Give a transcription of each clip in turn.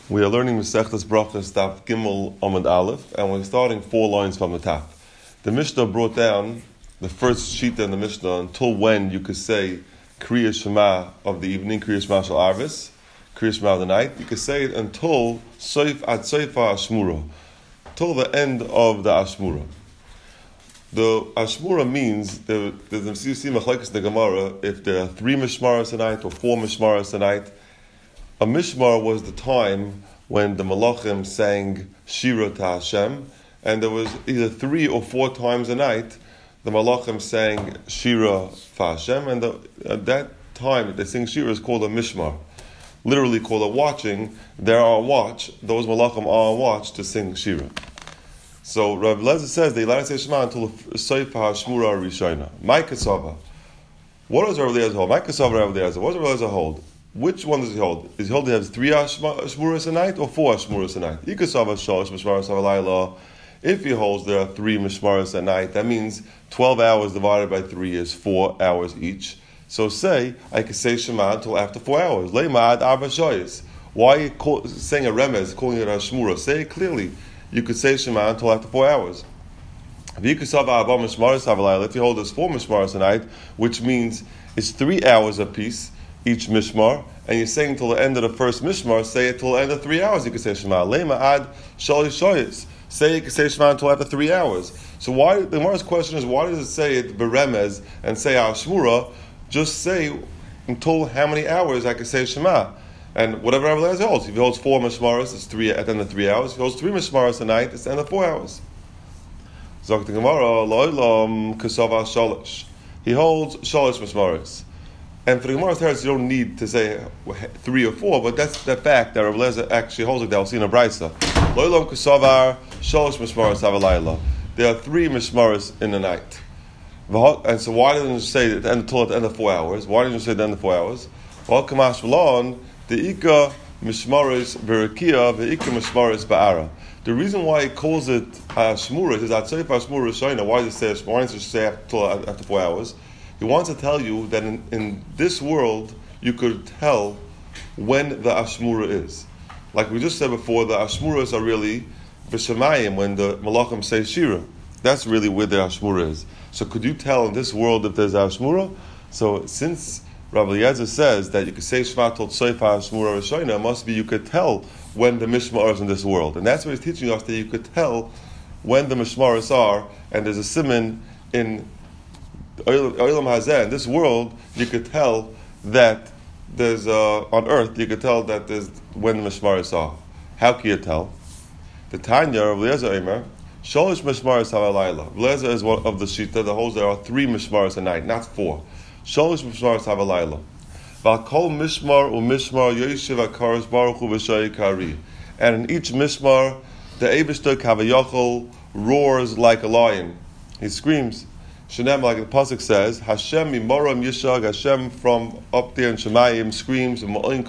We are learning Masechtas Brachos Daf Gimel Amud Aleph, and we're starting 4 lines from the top. The Mishnah brought down the first sheet in the Mishnah until when you could say Kriya Shema of the evening, Kriya Shema Shal Arvis, Kriya Shema of the night. You could say it until Soif Ad Soifa Ashmura, till the end of the Ashmura. The Ashmura means, you see Machlekes the Gemara, if there are 3 Mishmaros a night or 4 Mishmaros a night. A Mishmar was the time when the Malachim sang Shira to Hashem, and there was either 3 or 4 times a night the Malachim sang Shira for Hashem, and at that time that they sing Shira is called a Mishmar, literally called a watching. They're on watch, those Malachim are on watch to sing Shira. So Rav Lezer says they let us say Shema until the Soif HaShmura Rishona. My Kasava. What does Rav Lezer hold? My Kasava Rav Lezer. What does Rav Lezer hold? Which one does he hold? Is he hold he has 3 Ashmuras a night or 4 Ashmuras a night? If he holds there are 3 Mishmaros a night, that means 12 hours divided by 3 is 4 hours each. So say, I could say Shema until after 4 hours. Why are you saying a remez, calling it a Shmura? Say it clearly. You could say Shema until after 4 hours. If you hold this 4 Mishmaros a night, which means it's 3 hours apiece, each Mishmar, and you're saying till the end of the first Mishmar, say it till the end of 3 hours, you can say Shema. Lema ad shali shoyis. Say you can say Shema until after 3 hours. So why, the Gemara's question is, why does it say it beremez and say Ashmura? Just say until how many hours I can say Shema. And whatever Rav Lezer holds. If he holds 4 Mishmaros, it's 3 at the end of 3 hours. If he holds 3 Mishmaros a night, it's the end of 4 hours. Zok the Gemara, lo'ilam kasava shalish. He holds shalish Mishmaros. And for the Gemara's teretz, you don't need to say 3 or 4, but that's the fact that Rav Lezer actually holds it. That we'll see in a brisa. Lo'ilam kasavar shalish Mishmaros havalayla. There are 3 Mishmaros in the night. And so why didn't you say at the end of 4 hours? Why didn't you say at the end of 4 hours? Well, kamash v'lon the ika Mishmaros berakia ve'ika Mishmaros ba'ara. The reason why he calls it Shmura is that Soif HaShmura Rishona. Why does it say? Why does it say after 4 hours? He wants to tell you that in this world you could tell when the Ashmura is. Like we just said before, the Ashmuras are really B'Shemayim, when the Malachim say Shira. That's really where the Ashmura is. So could you tell in this world if there's Ashmura? So since Rabbi Eliezer says that you could say Shema till Soif HaShmura Rishona, it must be you could tell when the Mishmar is in this world. And that's what he's teaching us, that you could tell when the Mishmaros are, and there's a siman in Olam Hazeh, in this world, you could tell that there's on earth. You could tell that there's when the Mishmaros are. How can you tell? The Tanya of Eliezer Eimer, Sholish Mishmaros Havalayla. Eliezer is one of the shita that holds there are 3 Mishmaros a night, not 4. Sholish Mishmaros Havalayla. V'akol Mishmar u'Mishmar Yoshev HaKadosh Baruch Hu B'Shai Kari. And in each Mishmar, the Eibishter Kavayachol roars like a lion. He screams. Shenem, like the pasuk says, Hashem Mimoram Yishag, Hashem from up there in Shemayim screams,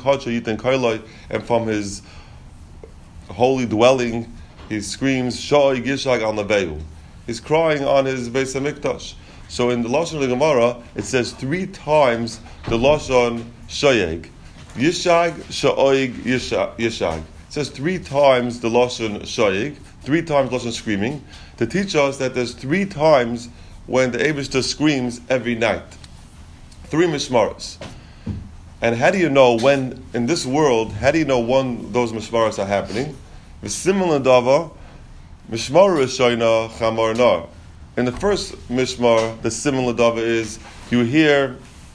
and from his holy dwelling he screams, Shai Yishag al Nevehu. He's crying on his Beis HaMikdash. So in the Lashon of the Gemara, it says 3 times the Lashon Shayeg. Yishag, Sha'oig, Yishag. It says 3 times the Lashon Shayeg, 3 times Lashon screaming, to teach us that there's 3 times when the Eibishter screams every night. 3 Mishmaros. And how do you know when, in this world, how do you know when those Mishmaros are happening? The similar dava, Mishmar Rishona Chamar Nar. In the first Mishmar, the similar dava is, you hear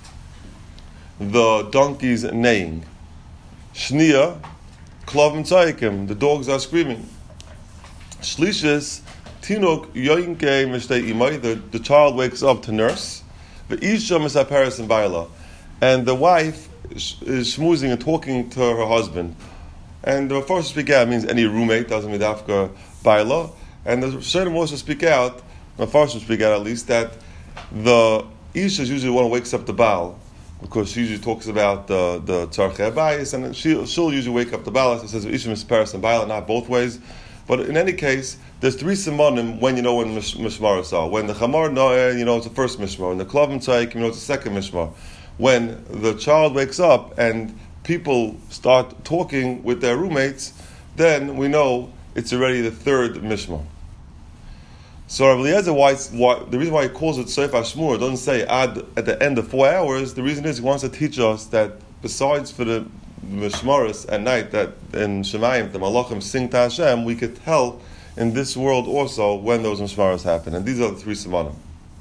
the donkeys neighing. Shnia, Klavim Tzayikim, the dogs are screaming. Shlishis, Tinok yoinke mishtei imay, the child wakes up to nurse. The isha misaperes and baila, and the wife is schmoozing and talking to her husband. And the first speak out means any roommate, doesn't mean dafka baila. And the Shem also speak out, the first speak out at least, that the isha is usually the one who wakes up the baal, because she usually talks about the tzarchei bayis, and she'll usually wake up the baal. It says isha misaperes and baila, not both ways. But in any case, there's 3 simonim when you know when Mishmaros are. When the Chamar Noeh, you know it's the first Mishmar. When the Klavim Tzayikim, you know it's the second Mishmar. When the child wakes up and people start talking with their roommates, then we know it's already the third Mishmar. So Rav Eliezer, the reason why he calls it Sof HaShmur, doesn't say ad at the end of 4 hours, the reason is he wants to teach us that besides for the Mishmaris at night, that in Shemayim, the Malachim sing to Hashem, we could tell in this world also when those Mishmaris happen. And these are the 3 Simanim.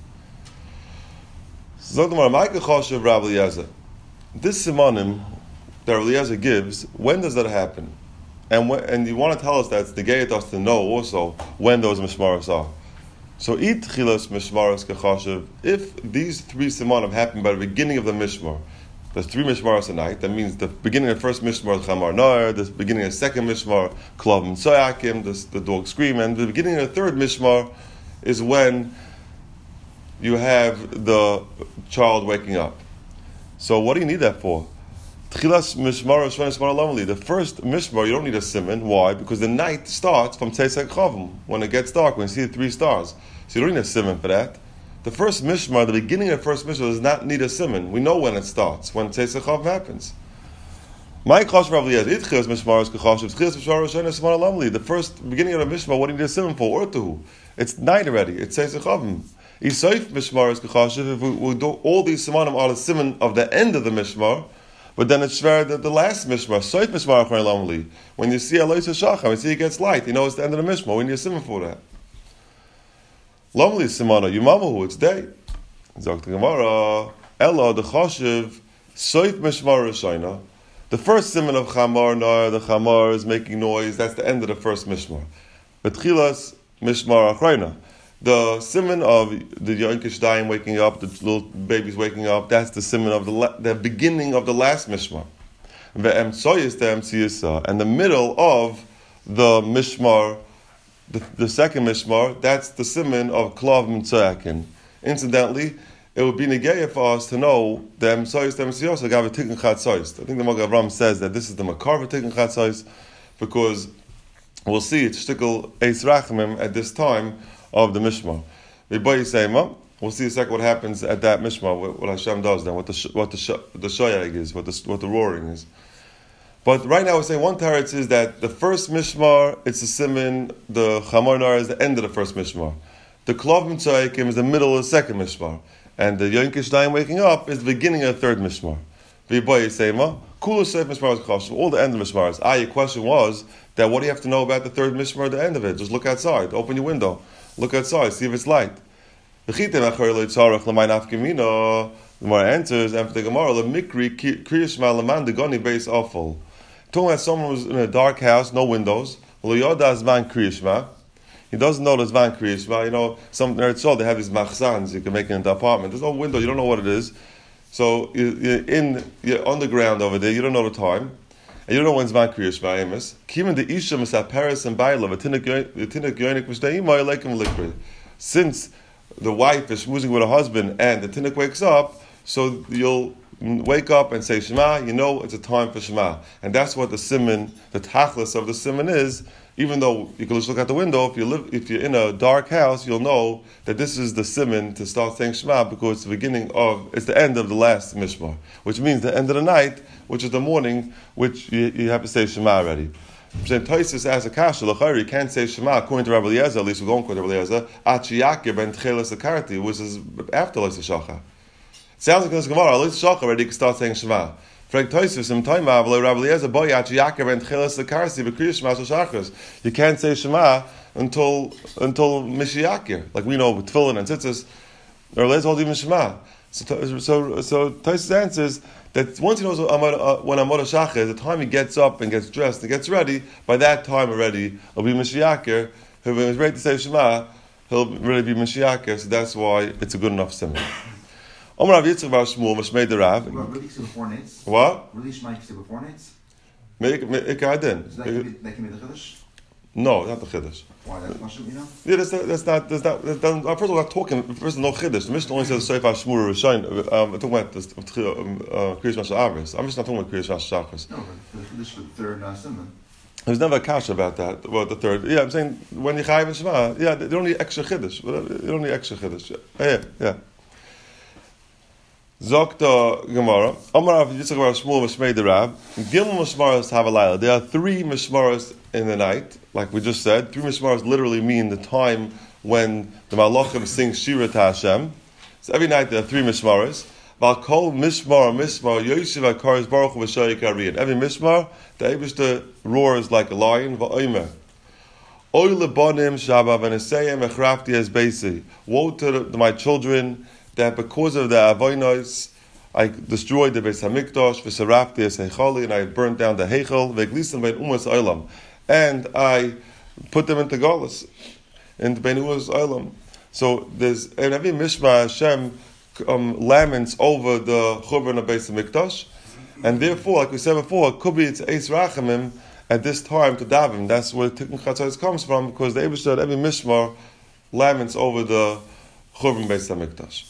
So Rav Eliezer, this Simanim that Rav Eliezer gives, when does that happen? And you want to tell us that it's negayat us to know also when those Mishmaris are. So, chilas mishmaros kachashiv. If these 3 simanim happen by the beginning of the mishmar, there's 3 mishmaros a night. That means the beginning of the first mishmar, chamar nar, the beginning of the second mishmar, klav and soyakim, the dog scream, and the beginning of the third mishmar is when you have the child waking up. So, what do you need that for? Chilas mishmaros shvanis the first mishmar, you don't need a siman. Why? Because the night starts from Tzeisak Chavim, when it gets dark, when you see the 3 stars. So you don't need a siman for that. The first mishmar, the beginning of the first mishmar, does not need a siman. We know when it starts, when Tzeisak Chavim happens. The first beginning of the mishmar, what do you need a siman for? Urtuhu. It's night already. It's Tzeisak Chavim. If we do all these simanim are the siman of the end of the mishmar, but then it's shver that the last mishmar, soif mishmar achrei lamli. When you see Alois Shachar, you see it gets light, you know it's the end of the mishmar. We need a simon for that. Lamli simana yumamahu, it's day. Zok the Gemara, Ella the chashiv soif mishmar rishayna. The first simon of chamar nar, the chamar is making noise. That's the end of the first mishmar. But chilas mishmar achrayna. The simon of the Yonkish dying waking up, the little babies waking up, that's the simon of the beginning of the last mishmar. And the middle of the mishmar, the second mishmar, that's the simon of klav mitzayakin. Incidentally, it would be negayah for us to know the emsoyis, the emsiyos, agav tikkun chatzois. I think the Magen Avraham says that this is the makar for tikkun chatzois, because we'll see it's shtickle eis rachamim at this time of the Mishmar. We'll see a second what happens at that Mishmar, what Hashem does then, what the shoyag is, what the roaring is. But right now we're saying one teretz is that the first Mishmar, it's the siman, the chamar nar is the end of the first Mishmar. The klav mitzayakim is the middle of the second Mishmar. And the Yonkish dying waking up is the beginning of the third Mishmar. All the end of Mishmaras. Your question was that what do you have to know about the third Mishmar, the end of it? Just look outside, open your window. Look outside, see if it's light. The Gemara answers, and for the Gemara, talking about someone who's in a dark house, no windows. He doesn't know the Zvan Kriyishma. You know, some nerds they have these machzans you can make it into an apartment. There's no window, you don't know what it is. So you're on the ground over there, you don't know the time. And you don't know when Zman Kriyishma Amos. Kimin the Isha Misaparis and Baila, Vatinik Yonik Mishdayima, Elekim Likrid. Since the wife is schmoozing with her husband and the Tinnik wakes up, so you'll wake up and say Shema, you know it's a time for Shema. And that's what the siman, the tachlis of the siman is. Even though you can just look out the window, if you're in a dark house, you'll know that this is the siman to start saying Shema, because it's the end of the last mishmar, which means the end of the night, which is the morning, which you have to say Shema already. Tosis asks a kasha, you can't say Shema according to Rabbi Eliezer, at least we're going according to Rabbi Eliezer, Achiyakir ben Tcheles Akarti, which is after Leis Shacha. It sounds like in this Gemara, Leis Shacha already you can start saying Shema. You can't say Shema until Mishiyakir. Like we know with Tefillin and Tzitzis, or Eliezer holds even Shema. So Taisus answers that once he knows when Amod HaShachar is, the time he gets up and gets dressed and gets ready, by that time already, it'll be Mishiyakir. When he's ready to say Shema, he'll really be Mishiyakir, so that's why it's a good enough simon. Omar Rav Yitzchak Bar Shmuel Mashmei the Rav. What? Really Shema before nights? Make Adin. Is that can be the Chiddush? No, not the Chiddush. Why? That's Mashim, you know? Yeah, that's not. First of all, we're not talking. First, no Chiddush. The Mishnah only says Seif HaShmur Rishayin. I'm talking about Kriyas Mashal Avos. I'm just not talking about Kriyas Mashal Shachris. No, but the Chiddush for the third Simon. There's never a kasha about that. About the third. Yeah, I'm saying when you chayiv and Shema. Yeah, they don't need extra Chiddush. They don't need extra Chiddush. Yeah. Zokta Gemara. Amar Rav Yitzchak Bar Shmuel Mishmei de Rab. Gimel Mishmaros Havalayla. There are 3 Mishmaros in the night, like we just said. 3 Mishmaros literally mean the time when the Malachim sing Shira to Hashem. So every night there are 3 Mishmaros. Val Kol Mishmar Yoshiv HaKares Baruch Hu V'Shayik Ariyah. Every Mishmar, the Eibishter roars like a lion. V'Omer. Oy lebanim shaba v'neseyem echrafti es beisi. Woe to my children that because of the avonos I destroyed the Beis Hamikdash v'sarafti es heichali, and I burnt down the heichal v'eglisem ben umas olam, and I put them into galus in ben umas olam. So there's in every mishma Hashem laments over the churban of Beis Hamikdash, and therefore, like we said before, it could be it's Eis Rachamim at this time to daven. That's where Tikkun Chatzos comes from, because the Eibishter every mishmar laments over the churban Beis Hamikdash.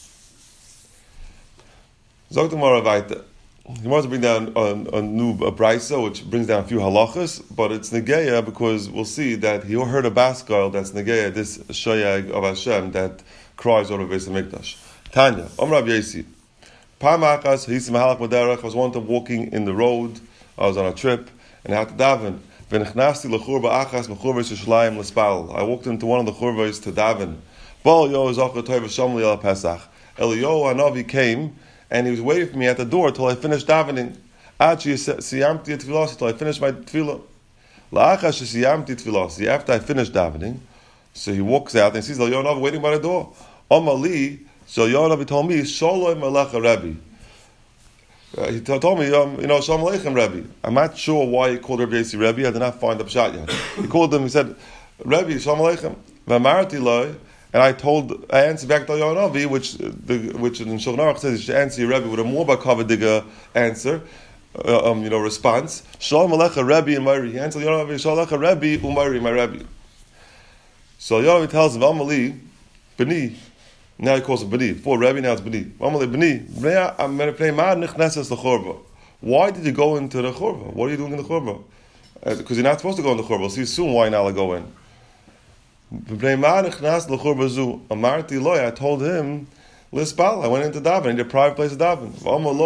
Zog the Gemara weiter. He wants to bring down a new brisa, which brings down a few halachas, but it's negeya because we'll see that he heard a baskal that's negeya, this shoyag of Hashem that cries over Beis Hamikdash. Tanya, Rav Yesi. Pamachas hisim halach maderach. I was one time walking in the road. I was on a trip and I had to daven. V'nechnasti lechurba achas mechurvos Yerushalayim l'spal. I walked into one of the churvos to daven. Bal yo zachar toiv shamli al Pesach. Eliyahu Hanavi came and he was waiting for me at the door till I finished davening. Achi siyamti tefillah, till I finished my tefillah. La'achas siyamti tefillah. After I finished davening, so he walks out and he sees Eliyahu Hanavi waiting by the door. Amali. So Yonavi told me, Shalom Alecha Rebbe. He told me, Shalom Aleichem Rebbe. I'm not sure why he called Rebbe Yesi Rebbe. I did not find the pshat yet. He called him, he said, Rebbe, Shalom Aleichem. V'amarti loi, and I answered back to Yonavi, which in Shulchan Aruch says you should answer your Rebbe with a more bakavadiga answer, response. Shalom Alecha Rebbe Umari. He answered Yonavi, Shalom Alecha Rebbe Umari, my Rebbe. So Yonavi tells him, Amali, B'ni. Now he calls him B'ni. Before Rebbe, now it's B'ni. Why did you go into the churba? What are you doing in the churba? Because you're not supposed to go in the churba. We'll see soon why now I go in. I told him, I went into daven, in a private place to daven.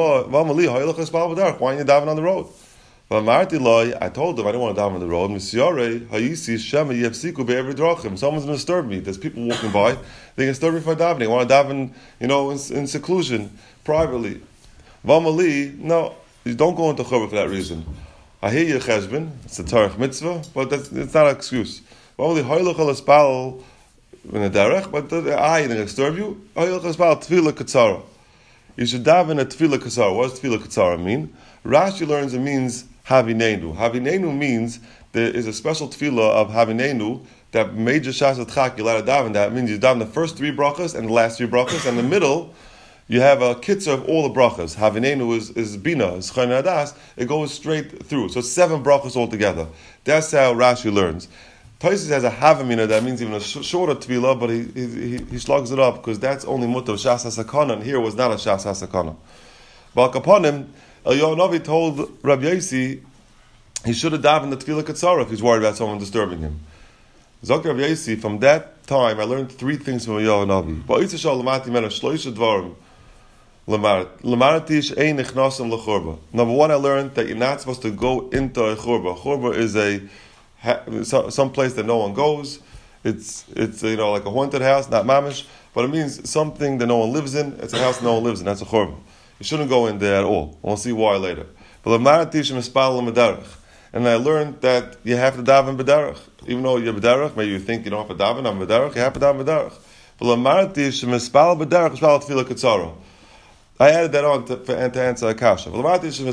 Why are you daven on the road? I told him I didn't want to daven on the road. Someone's going to disturb me. There's people walking by. They can disturb me for davening. I want to daven, in seclusion, privately. No, you don't go into churba for that reason. I hear your cheshbon. It's a tarich mitzvah, but it's not an excuse. But I didn't disturb you. You should daven a tefillah katsara. What does tefillah katsara mean? Rashi learns it means Havinenu. Havinenu means there is a special tefillah of Havinenu that major shas atchak you're allowed to daven. That means you daven the first 3 brachas and the last 3 brachas, and in the middle you have a kitzur of all the brachas. Havinenu is bina, is chayin adas. It goes straight through. So it's 7 brachas altogether. That's how Rashi learns. Taisus has a havamina that means even a shorter tefillah, but he slugs it up because that's only mutter of shas hasakana, and here was not a shas hasakana. But upon him, Eliyahu Hanavi told Rabbi Yossi he should have davened the tefillah katsara if he's worried about someone disturbing him. Zok Rabbi Yossi, from that time I learned 3 things from Eliyahu Hanavi. Number 1, I learned that you're not supposed to go into a churba. Churba is some place that no one goes. It's like a haunted house, not mamish, but it means something that no one lives in. It's a house no one lives in. That's a churba. You shouldn't go in there at all. We'll see why later. And I learned that you have to daven b'derech. Even though you're b'derech, maybe you think you don't have to daven, I'm b'derech, you have to daven b'derech. I added that on to answer Akasha. The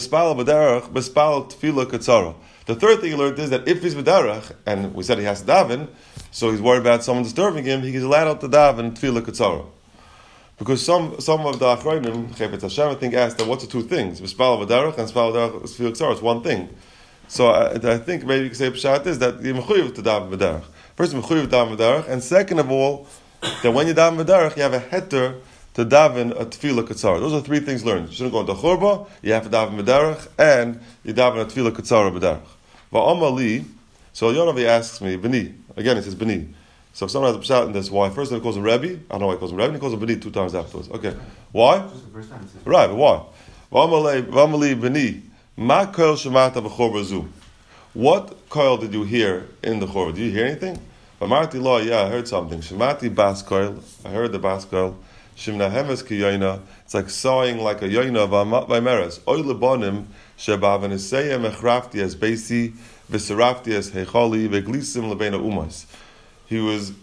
3rd thing he learned is that if he's b'derech, and we said he has to daven, so he's worried about someone disturbing him, he's allowed to daven tefillah katsara. Because some of the Achronim, Chefetz Hashem, I think, asked that what's the 2 things? Mispal v'derech and Mispal v'derech tefillah katsara. It's one thing. So I think maybe you could say pshat is that you're mechuyev to daven v'derech. First, you're mechuyev to daven v'derech, and second of all, that when you daven v'derech, you have a heter to daven a tefillah katsara. Those are 3 things learned. You shouldn't go into churba, you have to daven v'derech, and you daven a tefillah katsara v'derech. Va'amali, so Yonavi asks me, B'ni, again he says B'ni, So if someone has a pshat in this, why? First he calls him Rebbe. I don't know why he calls him Rebbe. He calls him Beni 2 times afterwards. Okay. Why? Just the first time. Right, but why? V'amalei Beni. Ma koil shemata b'chor bazu. What koil did you hear in the chorva? Did you hear anything? V'amarti lo, yeah, I heard something. Shemati bas koil. I heard the bas koil. Shimna hemes ki yoina. It's like sawing like a yoina v'meres. Oy lebonim sheba v'neseyem echrafti es beisi v'serafti es heichali v'glisim lebeina umas. He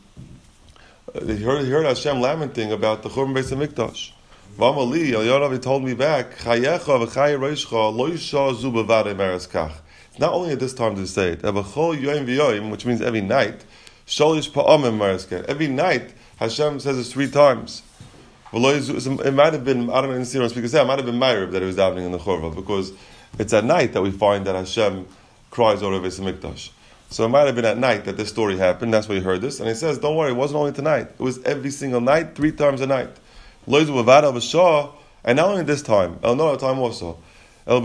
heard Hashem lamenting about the Churban Beis HaMikdash. V'amali, Elyonav, he told me back, Chayecha v'chay roishcha lo yisha zu bevadei meres kach. It's not only at this time to say it, Evachol yoyim v'yoyim, which means every night, sholish pa'amim meres kach. Every night, Hashem says it 3 times. It might have been, I don't know, in Sirah speak, it might have been Ma'ariv that he was davening in the Churva, because it's at night that we find that Hashem cries over Beis HaMikdash. So it might have been at night that this story happened. That's why you heard this. And he says, don't worry, it wasn't only tonight. It was every single night, 3 times a night. And not only this time, another time also. When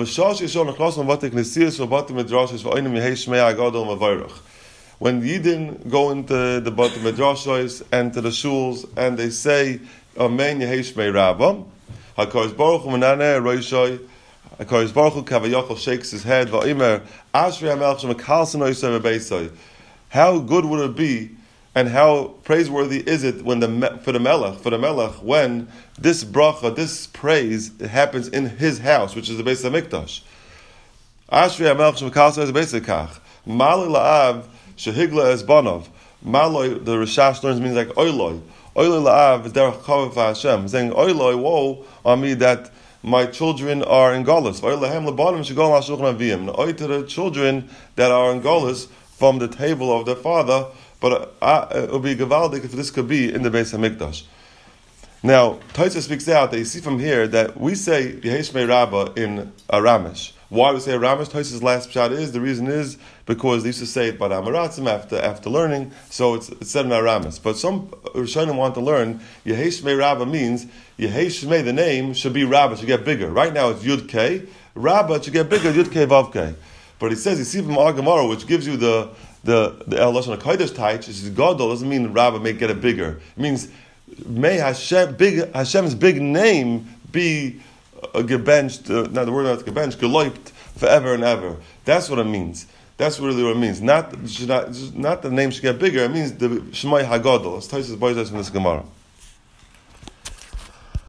Yidden go into the Bate Midrashos and to the shuls and they say, Amen Yehei Shmei Rabbah, HaKadosh Baruch Hu Menaneh Roishai, HaKadosh Baruch Hu Kavayachal shakes his head, Va'imer, Ashrei HaMelech Shemekalson Oisei Bebeisai. How good would it be, and how praiseworthy is it when for the Melech, when this bracha, this praise, happens in his house, which is the Beis HaMikdash. Ashrei HaMelech Shemekalson Oisei Bebeisai. Mali La'av Shehigla Es Banov. Maloi, the Rishash learns, means like Oiloi. Oiloi La'av is Derech Chavav Hashem. Saying, Oiloi, woe on me that my children are in Golis. Oy to the children that are in Golis from the table of their father, but it would be gewaldic if this could be in the Beis HaMikdash. Now, Tosfos speaks out that you see from here that we say Yehei Shmei Rabbah in Aramish. Why we say Aramish? Tosfos' last pshat is, the reason is because they used to say it by the Amaratzim after learning, so it's said in Aramish. But some Rishonim want to learn Yehei Shmei Rabbah means Yehei Shmei, the name, should be Rabbah, should get bigger. Right now it's Yud K. Rabbah should get bigger, Yud K Vav K. But he says, you see from Ar Gemara, which gives you the El Lashon HaKodesh Taich, which is Gadol, doesn't mean Rabbah may get it bigger. It means may Hashem's big name be gebenched, not the word not gebenched, geloipt forever and ever. That's what it means. That's really what it means. Not the name should get bigger. It means the Shemai Hagadol. It's Tosfos boys from this Gemara.